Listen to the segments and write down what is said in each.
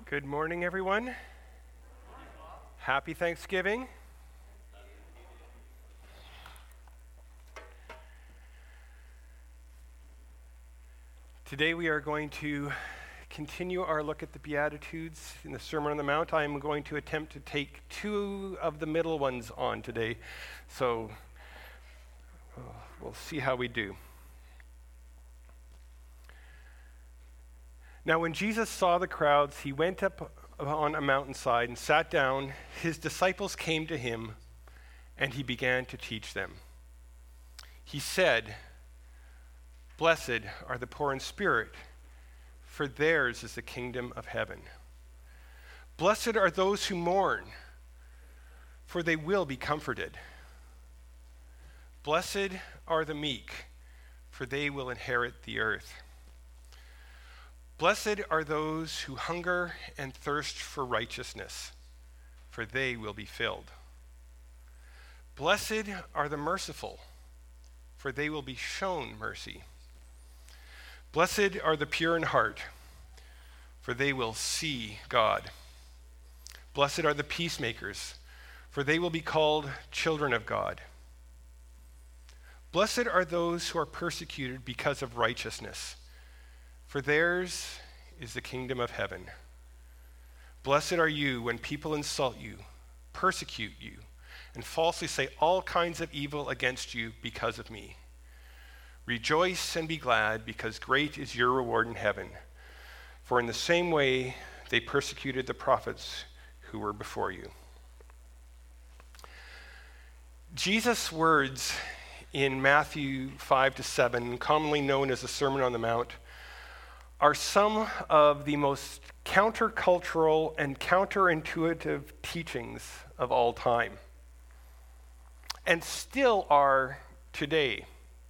Good morning, everyone. Happy Thanksgiving. Today we are going to continue our look at the Beatitudes in the Sermon on the Mount. I am going to attempt to take two of the middle ones on today, so we'll see how we do. Now, when Jesus saw the crowds, he went up on a mountainside and sat down. His disciples came to him, and he began to teach them. He said, "Blessed are the poor in spirit, for theirs is the kingdom of heaven. Blessed are those who mourn, for they will be comforted. Blessed are the meek, for they will inherit the earth. Blessed are those who hunger and thirst for righteousness, for they will be filled. Blessed are the merciful, for they will be shown mercy. Blessed are the pure in heart, for they will see God. Blessed are the peacemakers, for they will be called children of God. Blessed are those who are persecuted because of righteousness, for theirs is the kingdom of heaven. Blessed are you when people insult you, persecute you, and falsely say all kinds of evil against you because of me. Rejoice and be glad, because great is your reward in heaven. For in the same way they persecuted the prophets who were before you." Jesus' words in Matthew 5-7, commonly known as the Sermon on the Mount, are some of the most countercultural and counterintuitive teachings of all time, and still are today.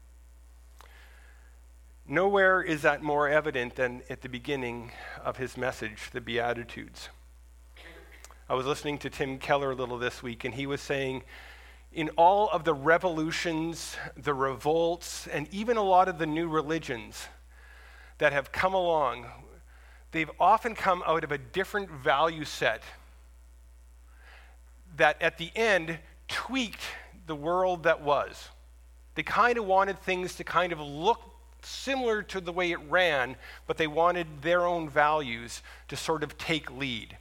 Nowhere is that more evident than at the beginning of his message, the Beatitudes. I was listening to Tim Keller a little this week, and he was saying, in all of the revolutions, the revolts, and even a lot of the new religions that have come along, they've often come out of a different value set that at the end tweaked the world that was. They kind of wanted things to kind of look similar to the way it ran, but they wanted their own values to sort of take lead.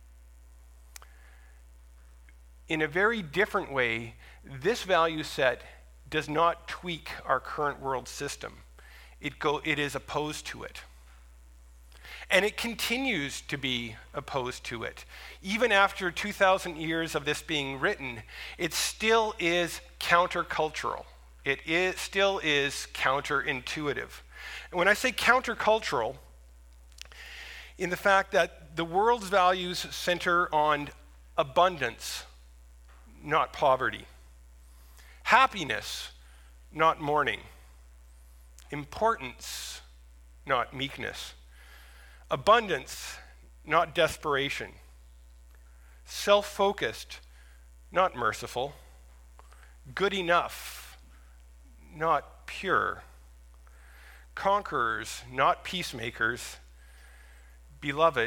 In a very different way, this value set does not tweak our current world system. It is opposed to it. And it continues to be opposed to it. Even after 2,000 years of this being written, it still is countercultural. Still is counterintuitive. And when I say countercultural, in the fact that the world's values center on abundance, not poverty. Happiness, not mourning. Importance, not meekness. Abundance, not desperation. Self-focused, not merciful. Good enough, not pure. Conquerors, not peacemakers. Beloved,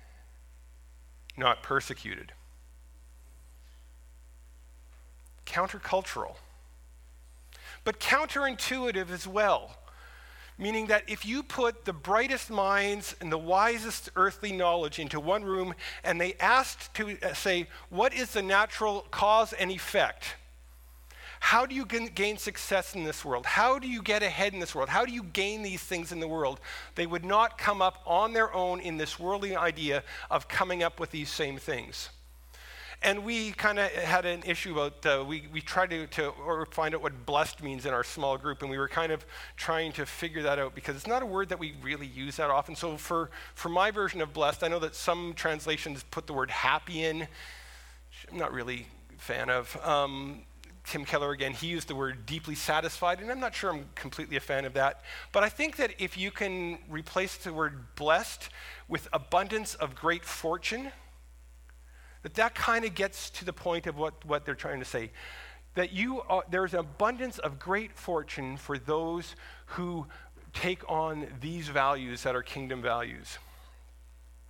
not persecuted. Countercultural, but counterintuitive as well. Meaning that if you put the brightest minds and the wisest earthly knowledge into one room and they asked to say, what is the natural cause and effect? How do you gain success in this world? How do you get ahead in this world? How do you gain these things in the world? They would not come up on their own in this worldly idea of coming up with these same things. And we kind of had an issue about, we tried to find out what blessed means in our small group, and we were kind of trying to figure that out because it's not a word that we really use that often. So for my version of blessed, I know that some translations put the word happy in, which I'm not really a fan of. Tim Keller, again, he used the word deeply satisfied, and I'm not sure I'm completely a fan of that. But I think that if you can replace the word blessed with abundance of great fortune, that kind of gets to the point of what they're trying to say. That there's an abundance of great fortune for those who take on these values that are kingdom values.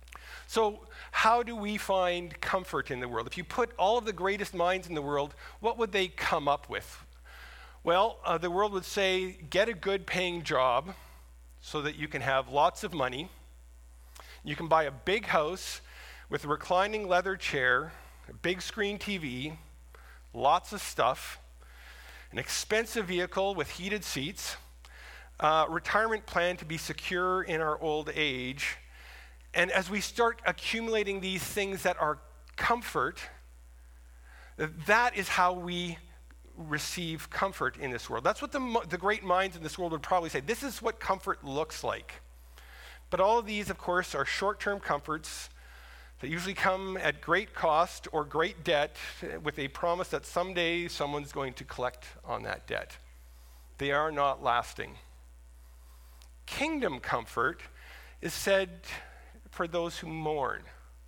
So how do we find comfort in the world? If you put all of the greatest minds in the world, what would they come up with? Well, the world would say, get a good paying job so that you can have lots of money. You can buy a big house with a reclining leather chair, a big screen TV, lots of stuff, an expensive vehicle with heated seats, retirement plan to be secure in our old age. And as we start accumulating these things that are comfort, that is how we receive comfort in this world. That's what the great minds in this world would probably say. This is what comfort looks like. But all of these, of course, are short-term comforts that usually come at great cost or great debt with a promise that someday someone's going to collect on that debt. They are not lasting. Kingdom comfort is said for those who mourn.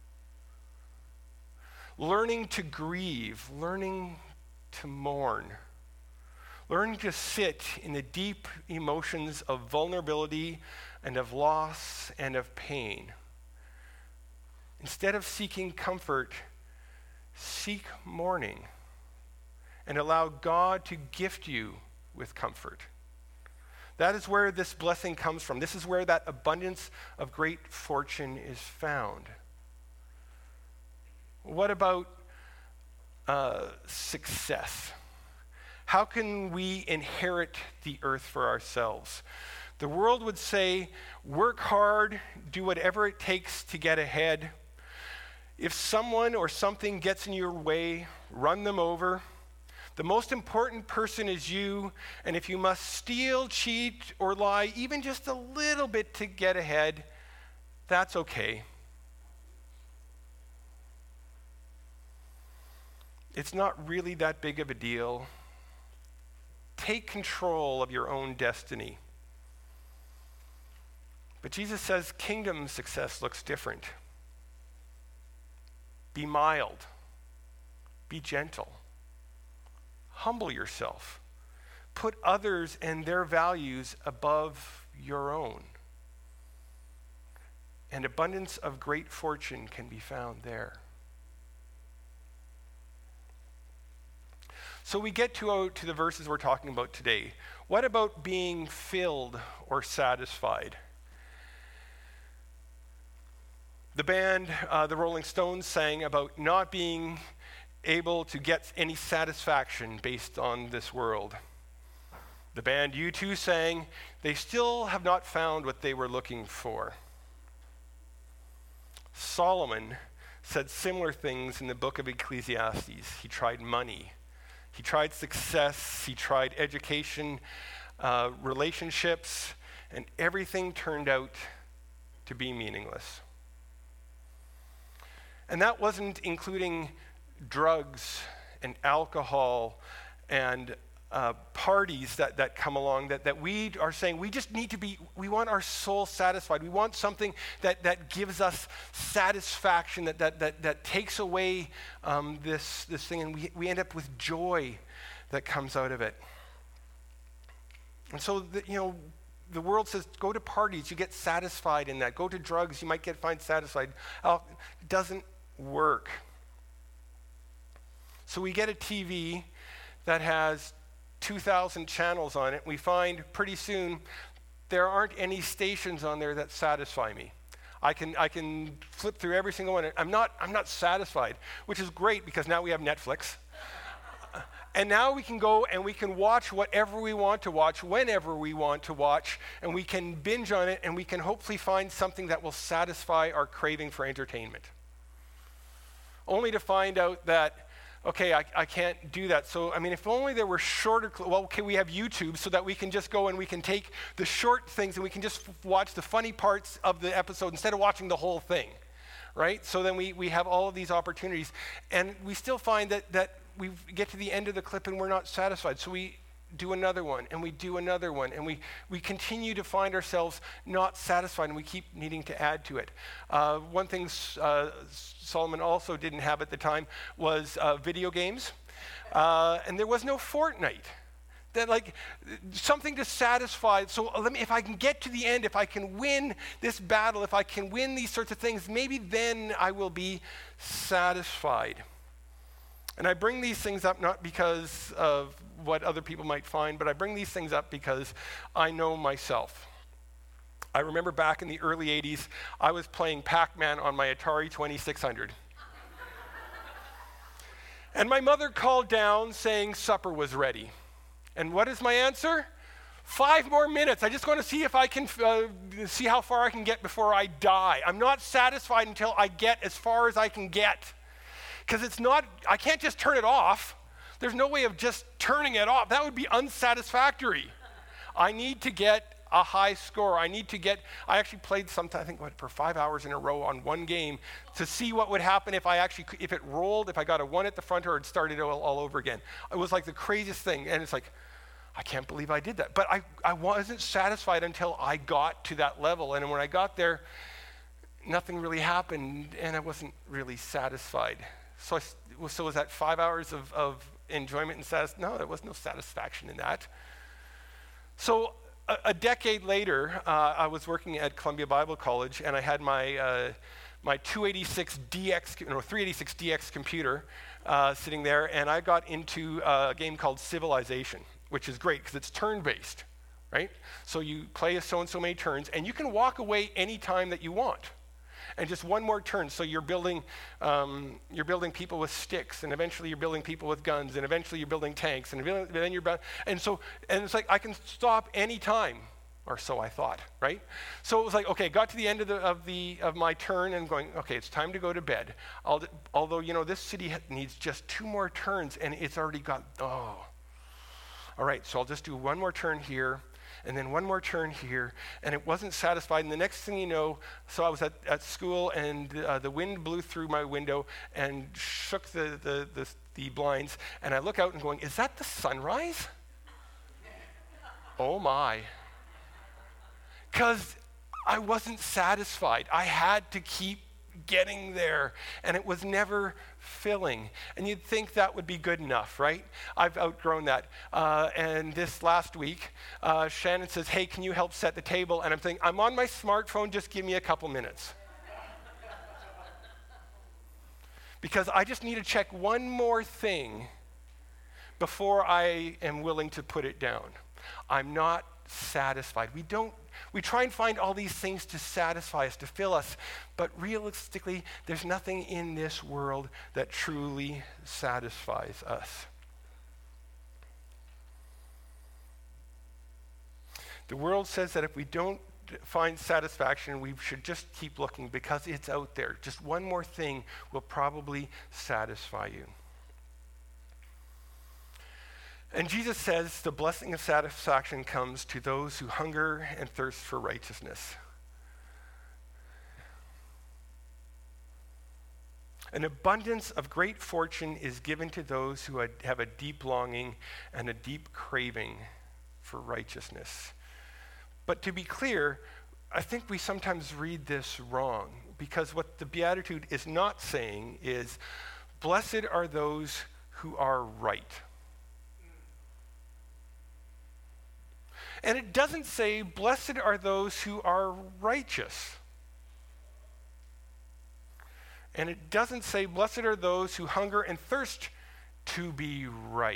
Learning to grieve, learning to mourn, learning to sit in the deep emotions of vulnerability and of loss and of pain. Instead of seeking comfort, seek mourning and allow God to gift you with comfort. That is where this blessing comes from. This is where that abundance of great fortune is found. What about success? How can we inherit the earth for ourselves? The world would say, work hard, do whatever it takes to get ahead. If someone or something gets in your way, run them over. The most important person is you, and if you must steal, cheat, or lie even just a little bit to get ahead, that's okay. It's not really that big of a deal. Take control of your own destiny. But Jesus says kingdom success looks different. Be mild. Be gentle. Humble yourself. Put others and their values above your own. And abundance of great fortune can be found there. So we get to the verses we're talking about today. What about being filled or satisfied? The band, the Rolling Stones, sang about not being able to get any satisfaction based on this world. The band U2 sang, they still have not found what they were looking for. Solomon said similar things in the book of Ecclesiastes. He tried money. He tried success. He tried education, relationships, and everything turned out to be meaningless. And that wasn't including drugs and alcohol and parties that come along that we are saying we just need to be, we want our soul satisfied. We want something that gives us satisfaction, that takes away this thing, and we end up with joy that comes out of it. And so, the world says, go to parties, you get satisfied in that. Go to drugs, you might find satisfied. It doesn't work. So we get a TV that has 2,000 channels on it. We find pretty soon there aren't any stations on there that satisfy me. I can flip through every single one. I'm not satisfied, which is great because now we have Netflix. And now we can go and we can watch whatever we want to watch, whenever we want to watch, and we can binge on it, and we can hopefully find something that will satisfy our craving for entertainment. Only to find out that, okay, I can't do that. So, if only there were shorter, we have YouTube so that we can just go and we can take the short things and we can just watch the funny parts of the episode instead of watching the whole thing, right? So then we have all of these opportunities, and we still find that we get to the end of the clip and we're not satisfied. So we do another one, and we do another one, and we continue to find ourselves not satisfied, and we keep needing to add to it. One thing Solomon also didn't have at the time was video games, and there was no Fortnite. That like something to satisfy. So if I can get to the end, if I can win this battle, if I can win these sorts of things, maybe then I will be satisfied. And I bring these things up not because of what other people might find, but I bring these things up because I know myself. I remember back in the early 80s, I was playing Pac-Man on my Atari 2600. And my mother called down saying supper was ready. And what is my answer? 5 more minutes. I just want to see if I can see how far I can get before I die. I'm not satisfied until I get as far as I can get. Because I can't just turn it off. There's no way of just turning it off. That would be unsatisfactory. I need to get a high score. I actually played for 5 hours in a row on one game to see what would happen if it rolled, if I got a 1 at the front or it started all over again. It was like the craziest thing. And it's like, I can't believe I did that. But I wasn't satisfied until I got to that level. And when I got there, nothing really happened and I wasn't really satisfied. So was that 5 hours of enjoyment and satisfaction? No, there was no satisfaction in that. So a decade later, I was working at Columbia Bible College, and I had my 386DX computer sitting there, and I got into a game called Civilization, which is great because it's turn-based, right? So you play so-and-so many turns, and you can walk away any time that you want. And just one more turn, so you're building people with sticks, and eventually you're building people with guns, and eventually you're building tanks, and then and it's like I can stop any time, or so I thought, right? So it was like, okay, got to the end of my turn, and going, okay, it's time to go to bed. Although this city needs just 2 more turns, and it's already got all right. So I'll just do 1 more turn here. And then 1 more turn here, and it wasn't satisfied. And the next thing you know, so I was at school, and the wind blew through my window and shook the blinds. And I look out and going, is that the sunrise? Oh my. Because I wasn't satisfied. I had to keep getting there, and it was never filling. And you'd think that would be good enough, right? I've outgrown that. And this last week, Shannon says, hey, can you help set the table? And I'm thinking, I'm on my smartphone, just give me a couple minutes. Because I just need to check one more thing before I am willing to put it down. I'm not satisfied. We try and find all these things to satisfy us, to fill us, but realistically, there's nothing in this world that truly satisfies us. The world says that if we don't find satisfaction, we should just keep looking because it's out there. Just one more thing will probably satisfy you. And Jesus says the blessing of satisfaction comes to those who hunger and thirst for righteousness. An abundance of great fortune is given to those who have a deep longing and a deep craving for righteousness. But to be clear, I think we sometimes read this wrong, because what the Beatitude is not saying is, blessed are those who are right. And it doesn't say, blessed are those who are righteous. And it doesn't say, blessed are those who hunger and thirst to be right.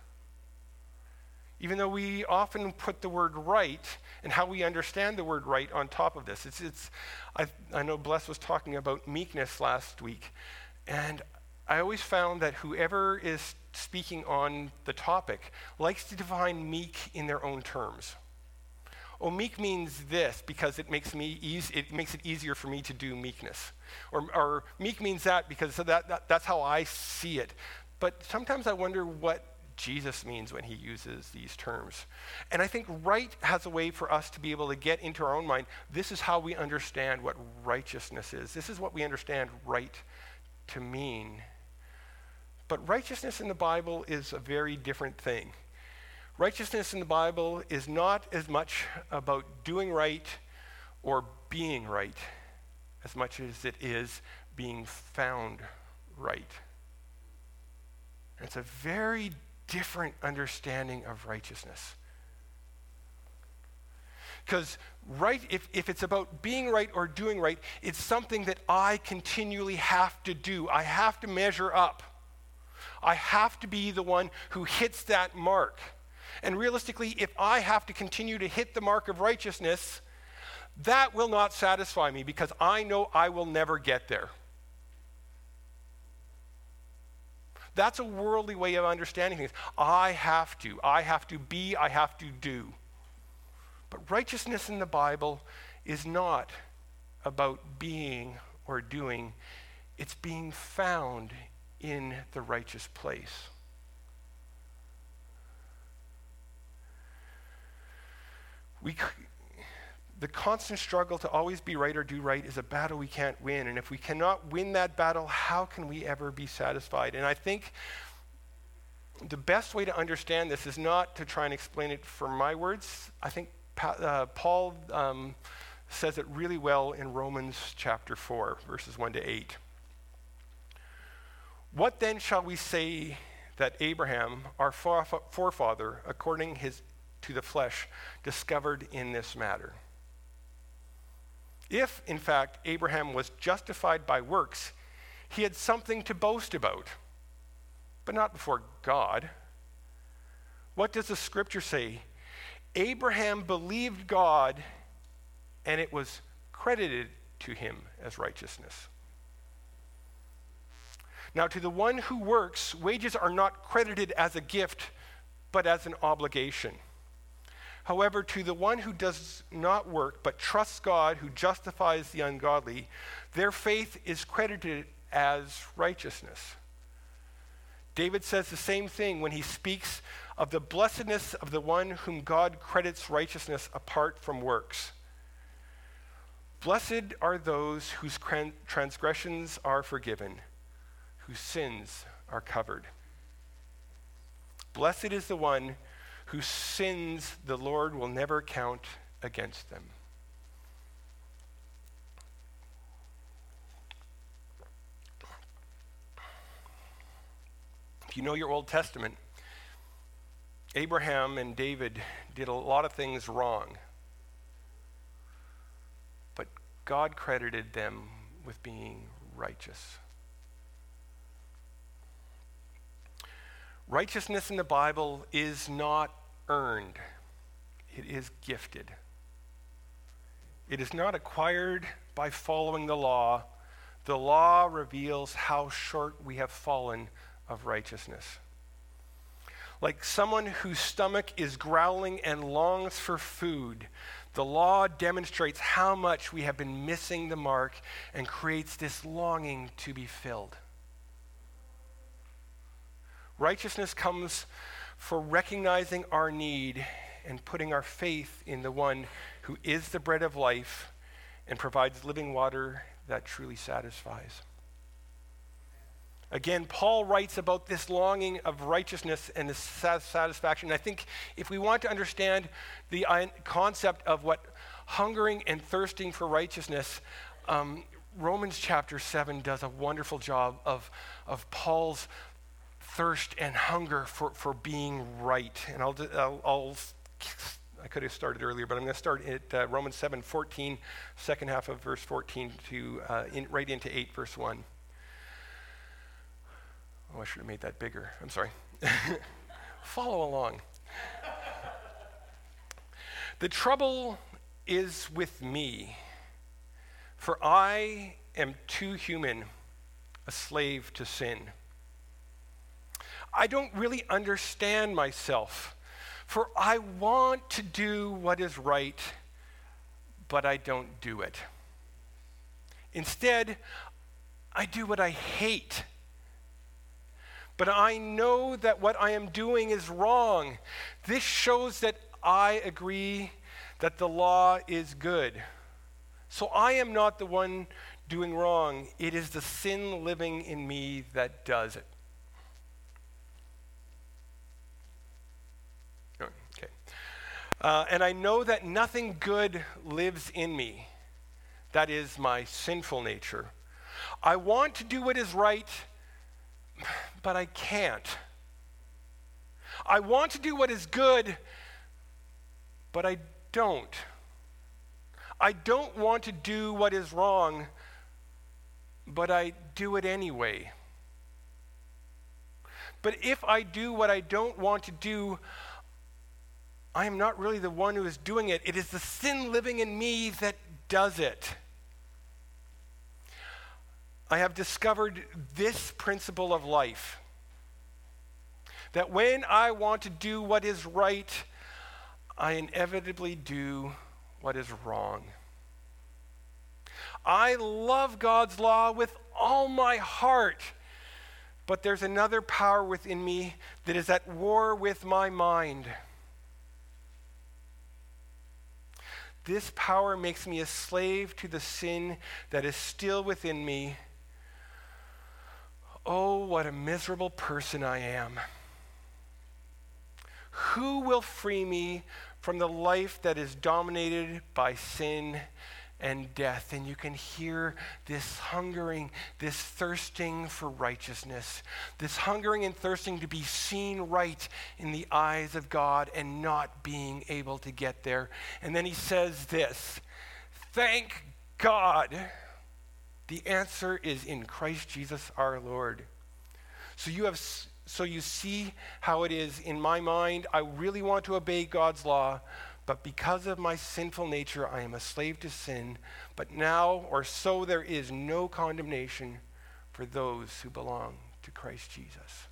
Even though we often put the word right and how we understand the word right on top of this. I know Bless was talking about meekness last week, and I always found that whoever is speaking on the topic likes to define meek in their own terms. Oh, meek means this because it makes it easier for me to do meekness. Or meek means that because that's how I see it. But sometimes I wonder what Jesus means when he uses these terms. And I think right has a way for us to be able to get into our own mind. This is how we understand what righteousness is. This is what we understand right to mean. But righteousness in the Bible is a very different thing. Righteousness in the Bible is not as much about doing right or being right as much as it is being found right. It's a very different understanding of righteousness. Because if it's about being right or doing right, it's something that I continually have to do. I have to measure up. I have to be the one who hits that mark. And realistically, if I have to continue to hit the mark of righteousness, that will not satisfy me because I know I will never get there. That's a worldly way of understanding things. I have to be, I have to do. But righteousness in the Bible is not about being or doing. It's being found in the righteous place. The constant struggle to always be right or do right is a battle we can't win. And if we cannot win that battle, how can we ever be satisfied? And I think the best way to understand this is not to try and explain it from my words. I think Paul says it really well in Romans chapter 4, verses 1 to 8. What then shall we say that Abraham, our forefather, according to the flesh, discovered in this matter? If, in fact, Abraham was justified by works, he had something to boast about, but not before God. What does the scripture say? Abraham believed God, and it was credited to him as righteousness. Now, to the one who works, wages are not credited as a gift, but as an obligation. However, to the one who does not work, but trusts God, who justifies the ungodly, their faith is credited as righteousness. David says the same thing when he speaks of the blessedness of the one whom God credits righteousness apart from works. Blessed are those whose transgressions are forgiven, whose sins are covered. Blessed is the one whose sins the Lord will never count against them. If you know your Old Testament, Abraham and David did a lot of things wrong, but God credited them with being righteous. Righteousness in the Bible is not earned. It is gifted. It is not acquired by following the law. The law reveals how short we have fallen of righteousness. Like someone whose stomach is growling and longs for food, the law demonstrates how much we have been missing the mark and creates this longing to be filled. Righteousness comes for recognizing our need and putting our faith in the one who is the bread of life and provides living water that truly satisfies. Again, Paul writes about this longing of righteousness and this satisfaction. I think if we want to understand the concept of what hungering and thirsting for righteousness, Romans chapter 7 does a wonderful job of Paul's thirst and hunger for being right. And I could have started earlier, but I'm going to start at Romans 7:14, second half of verse 14 to right into 8, verse 1. Oh, I should have made that bigger. I'm sorry. Follow along. The trouble is with me, for I am too human, a slave to sin. I don't really understand myself, for I want to do what is right, but I don't do it. Instead, I do what I hate. But I know that what I am doing is wrong. This shows that I agree that the law is good. So I am not the one doing wrong. It is the sin living in me that does it. Okay. And I know that nothing good lives in me. That is my sinful nature. I want to do what is right, but I can't. I want to do what is good, but I don't. I don't want to do what is wrong, but I do it anyway. But if I do what I don't want to do, I am not really the one who is doing it. It is the sin living in me that does it. I have discovered this principle of life, that when I want to do what is right, I inevitably do what is wrong. I love God's law with all my heart, but there's another power within me that is at war with my mind. This power makes me a slave to the sin that is still within me. Oh, what a miserable person I am. Who will free me from the life that is dominated by sin and death? And you can hear this hungering, this thirsting for righteousness, this hungering and thirsting to be seen right in the eyes of God and not being able to get there. And then he says this, thank God. The answer is in Christ Jesus our Lord. So you see how it is in my mind. I really want to obey God's law, but because of my sinful nature, I am a slave to sin. But now, or so, there is no condemnation for those who belong to Christ Jesus.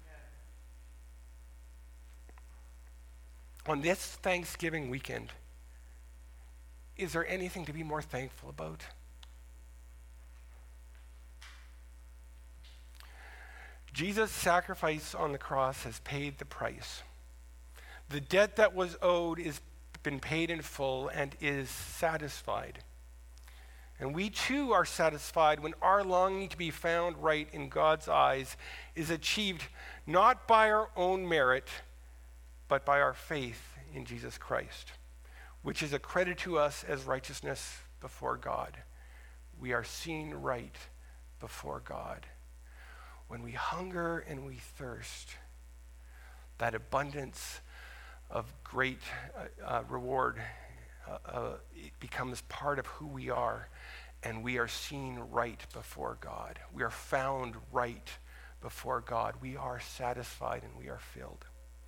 Amen. On this Thanksgiving weekend, is there anything to be more thankful about? Jesus' sacrifice on the cross has paid the price. The debt that was owed has been paid in full and is satisfied. And we too are satisfied when our longing to be found right in God's eyes is achieved not by our own merit, but by our faith in Jesus Christ, which is accredited to us as righteousness before God. We are seen right before God. When we hunger and we thirst, that abundance of great reward it becomes part of who we are, and we are seen right before God. We are found right before God. We are satisfied and we are filled.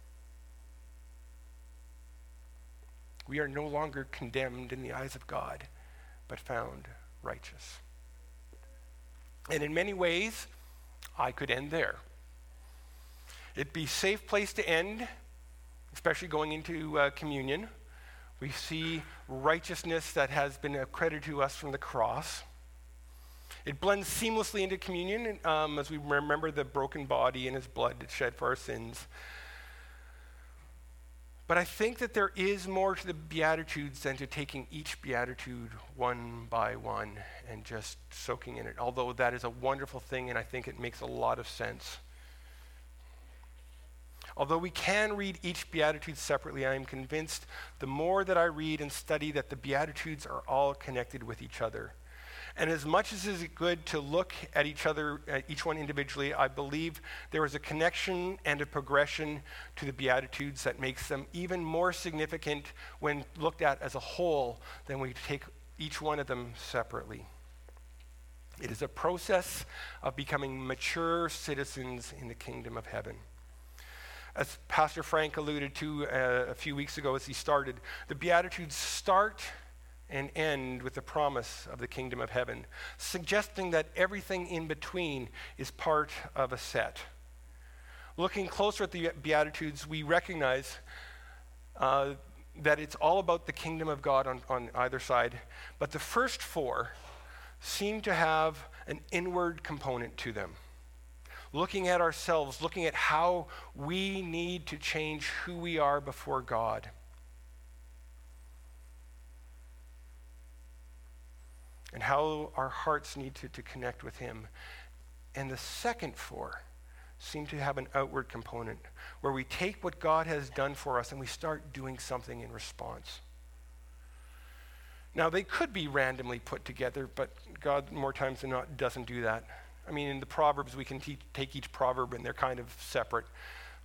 We are no longer condemned in the eyes of God, but found righteous. And in many ways, I could end there. It'd be a safe place to end, especially going into communion. We see righteousness that has been accredited to us from the cross. It blends seamlessly into communion as we remember the broken body and his blood shed for our sins. But I think that there is more to the Beatitudes than to taking each Beatitude one by one and just soaking in it, although that is a wonderful thing and I think it makes a lot of sense. Although we can read each Beatitude separately, I am convinced the more that I read and study that the Beatitudes are all connected with each other. And as much as it is good to look at each one individually, I believe there is a connection and a progression to the Beatitudes that makes them even more significant when looked at as a whole than when we take each one of them separately. It is a process of becoming mature citizens in the kingdom of heaven. As Pastor Frank alluded to a few weeks ago as he started, the Beatitudes start and end with the promise of the kingdom of heaven, suggesting that everything in between is part of a set. Looking closer at the Beatitudes, we recognize that it's all about the kingdom of God on either side, but the first four seem to have an inward component to them. Looking at ourselves, looking at how we need to change who we are before God. And how our hearts need to connect with him. And the second four seem to have an outward component where we take what God has done for us and we start doing something in response. Now, they could be randomly put together, but God, more times than not, doesn't do that. I mean, in the Proverbs, we can take each proverb and they're kind of separate.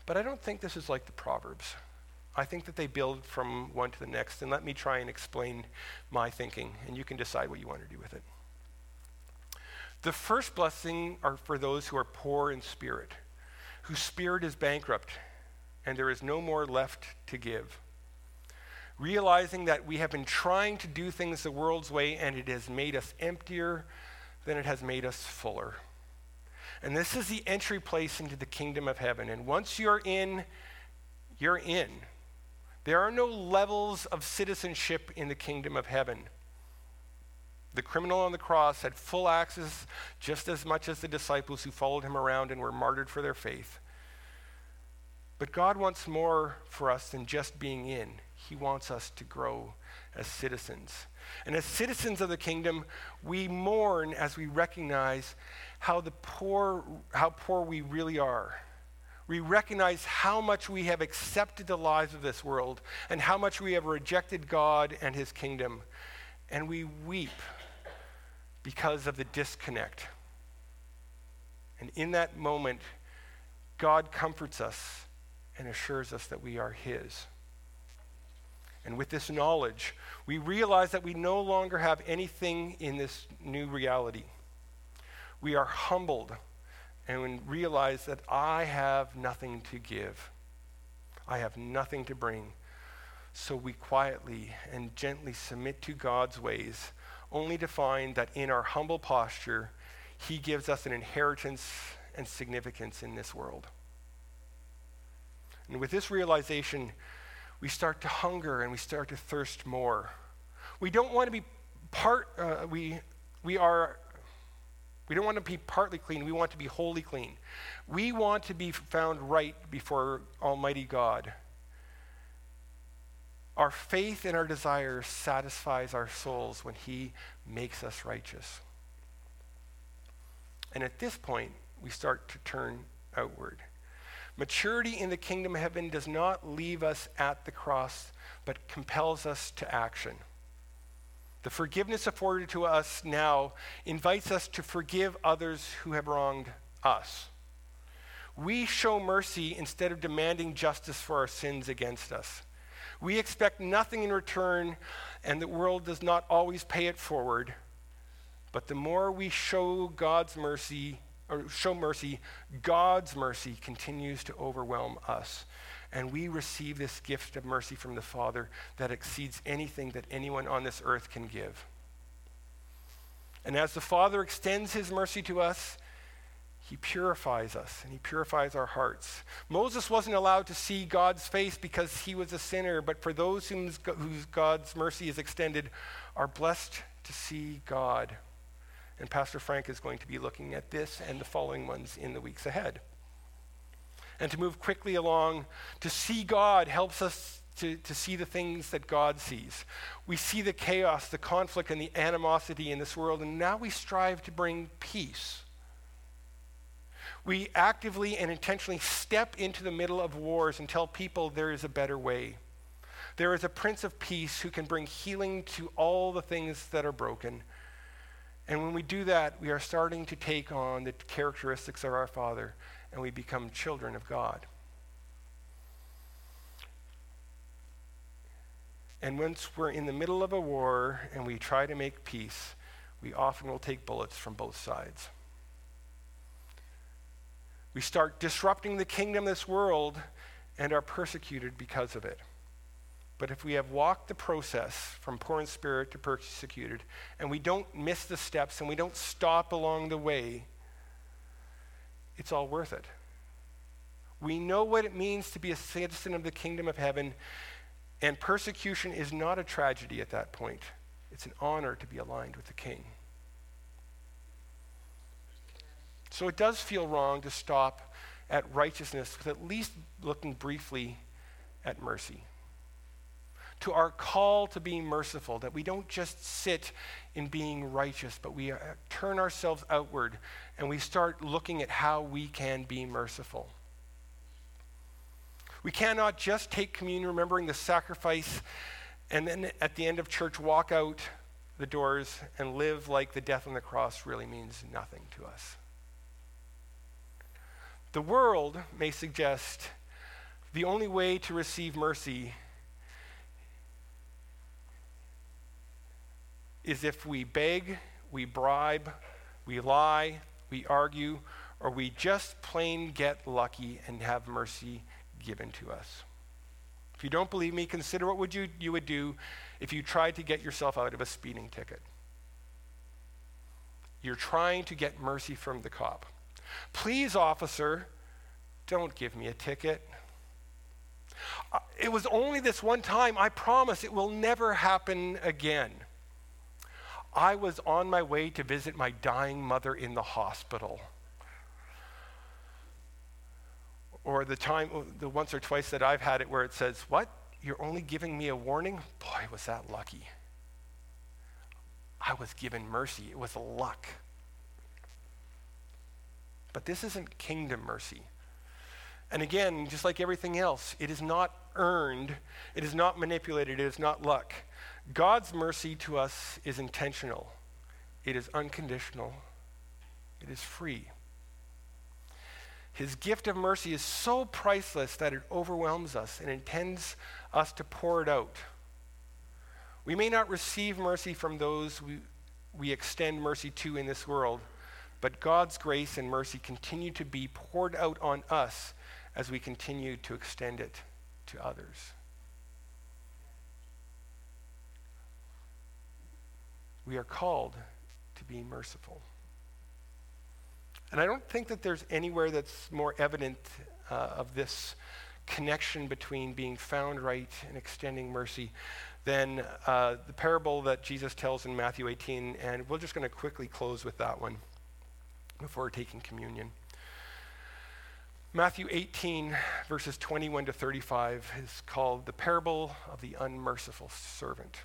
But I don't think this is like the Proverbs. I think that they build from one to the next, and let me try and explain my thinking, and you can decide what you want to do with it. The first blessing are for those who are poor in spirit, whose spirit is bankrupt, and there is no more left to give. Realizing that we have been trying to do things the world's way, and it has made us emptier than it has made us fuller. And this is the entry place into the kingdom of heaven. And once you're in, you're in. There are no levels of citizenship in the kingdom of heaven. The criminal on the cross had full access just as much as the disciples who followed him around and were martyred for their faith. But God wants more for us than just being in. He wants us to grow as citizens. And as citizens of the kingdom, we mourn as we recognize how poor we really are. We recognize how much we have accepted the lies of this world and how much we have rejected God and his kingdom. And we weep because of the disconnect. And in that moment, God comforts us and assures us that we are his. And with this knowledge, we realize that we no longer have anything in this new reality. We are humbled and realize that I have nothing to give. I have nothing to bring. So we quietly and gently submit to God's ways, only to find that in our humble posture, he gives us an inheritance and significance in this world. And with this realization, we start to hunger and we start to thirst more. We don't want to be we don't want to be partly clean, we want to be wholly clean. We want to be found right before Almighty God. Our faith and our desire satisfies our souls when he makes us righteous. And at this point, we start to turn outward. Maturity in the kingdom of heaven does not leave us at the cross, but compels us to action. The forgiveness afforded to us now invites us to forgive others who have wronged us. We show mercy instead of demanding justice for our sins against us. We expect nothing in return, and the world does not always pay it forward. But the more we show mercy, God's mercy continues to overwhelm us. And we receive this gift of mercy from the Father that exceeds anything that anyone on this earth can give. And as the Father extends his mercy to us, he purifies us and he purifies our hearts. Moses wasn't allowed to see God's face because he was a sinner, but for those whose God's mercy is extended are blessed to see God. And Pastor Frank is going to be looking at this and the following ones in the weeks ahead. And to move quickly along, to see God helps us to see the things that God sees. We see the chaos, the conflict, and the animosity in this world, and now we strive to bring peace. We actively and intentionally step into the middle of wars and tell people there is a better way. There is a Prince of Peace who can bring healing to all the things that are broken. And when we do that, we are starting to take on the characteristics of our Father, and we become children of God. And once we're in the middle of a war and we try to make peace, we often will take bullets from both sides. We start disrupting the kingdom of this world and are persecuted because of it. But if we have walked the process from poor in spirit to persecuted, and we don't miss the steps and we don't stop along the way, it's all worth it. We know what it means to be a citizen of the kingdom of heaven, and persecution is not a tragedy at that point. It's an honor to be aligned with the King. So it does feel wrong to stop at righteousness with at least looking briefly at mercy. To our call to be merciful, that we don't just sit in being righteous, but we turn ourselves outward and we start looking at how we can be merciful. We cannot just take communion remembering the sacrifice and then at the end of church walk out the doors and live like the death on the cross really means nothing to us. The world may suggest The only way to receive mercy is if we beg, we bribe, we lie, we argue, or we just plain get lucky and have mercy given to us. If you don't believe me, consider what you would do if you tried to get yourself out of a speeding ticket. You're trying to get mercy from the cop. Please, officer, don't give me a ticket. It was only this one time. I promise it will never happen again. I was on my way to visit my dying mother in the hospital. Or the once or twice that I've had it where it says, what? You're only giving me a warning? Boy, was that lucky. I was given mercy. It was luck. But this isn't kingdom mercy. And again, just like everything else, it is not earned, it is not manipulated, it is not luck. God's mercy to us is intentional. It is unconditional. It is free. His gift of mercy is so priceless that it overwhelms us and intends us to pour it out. We may not receive mercy from those we extend mercy to in this world, but God's grace and mercy continue to be poured out on us as we continue to extend it to others. We are called to be merciful. And I don't think that there's anywhere that's more evident of this connection between being found right and extending mercy than the parable that Jesus tells in Matthew 18. And we're just going to quickly close with that one before taking communion. Matthew 18, verses 21 to 35 is called the parable of the unmerciful servant.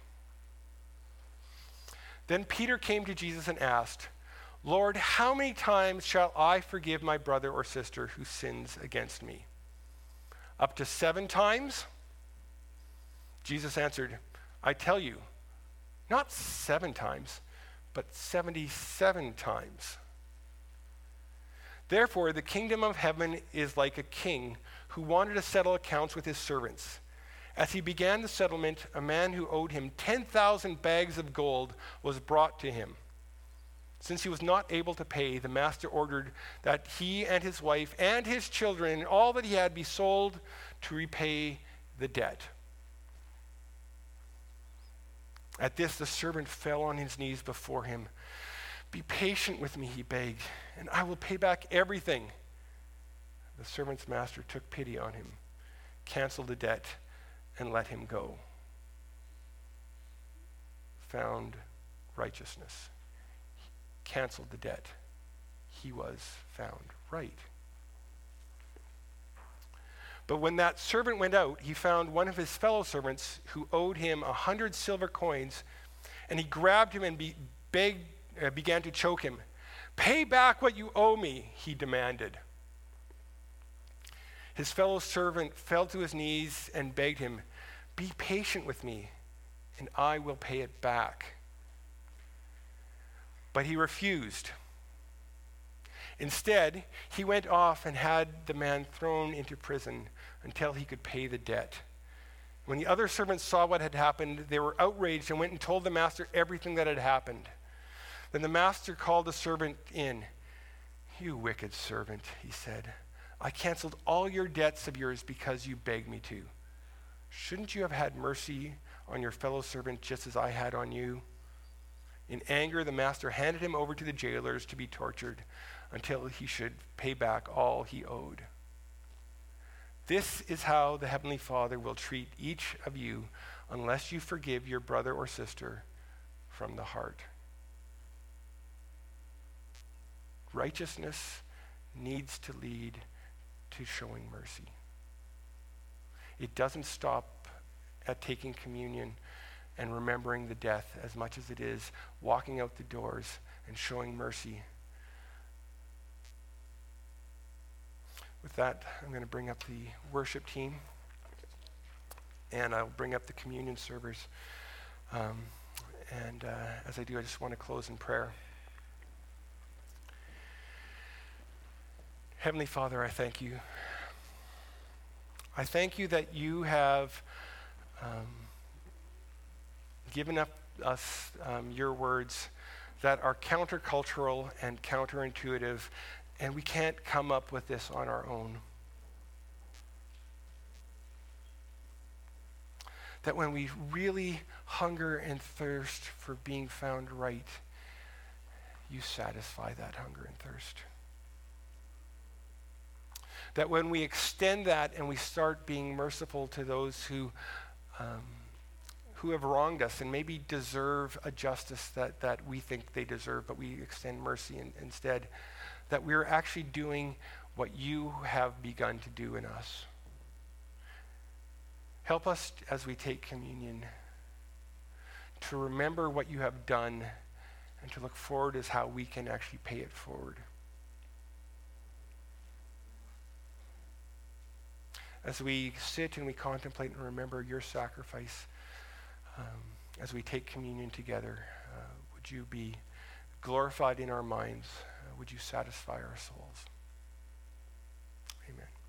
Then Peter came to Jesus and asked, Lord, how many times shall I forgive my brother or sister who sins against me? Up to 7 times? Jesus answered, I tell you, not 7 times, but 77 times. Therefore, the kingdom of heaven is like a king who wanted to settle accounts with his servants. As he began the settlement, a man who owed him 10,000 bags of gold was brought to him. Since he was not able to pay, the master ordered that he and his wife and his children and all that he had be sold to repay the debt. At this, the servant fell on his knees before him. Be patient with me, he begged, and I will pay back everything. The servant's master took pity on him, canceled the debt, and let him go. Found righteousness. Canceled the debt. He was found right. But when that servant went out, he found one of his fellow servants who owed him 100 silver coins, and he grabbed him and began to choke him. Pay back what you owe me, he demanded. His fellow servant fell to his knees and begged him, be patient with me, and I will pay it back. But he refused. Instead, he went off and had the man thrown into prison until he could pay the debt. When the other servants saw what had happened, they were outraged and went and told the master everything that had happened. Then the master called the servant in. You wicked servant, he said. I canceled all your debts of yours because you begged me to. Shouldn't you have had mercy on your fellow servant just as I had on you? In anger, the master handed him over to the jailers to be tortured until he should pay back all he owed. This is how the Heavenly Father will treat each of you unless you forgive your brother or sister from the heart. Righteousness needs to lead to showing mercy. It doesn't stop at taking communion and remembering the death as much as it is walking out the doors and showing mercy. With that, I'm going to bring up the worship team, and I'll bring up the communion servers. As I do, I just want to close in prayer. Heavenly Father, I thank you. I thank you that you have given us your words that are countercultural and counterintuitive, and we can't come up with this on our own. That when we really hunger and thirst for being found right, you satisfy that hunger and thirst. That when we extend that and we start being merciful to those who have wronged us and maybe deserve a justice that we think they deserve, but we extend mercy instead, that we're actually doing what you have begun to do in us. Help us as we take communion to remember what you have done and to look forward as how we can actually pay it forward. As we sit and we contemplate and remember your sacrifice, as we take communion together, would you be glorified in our minds? Would you satisfy our souls? Amen.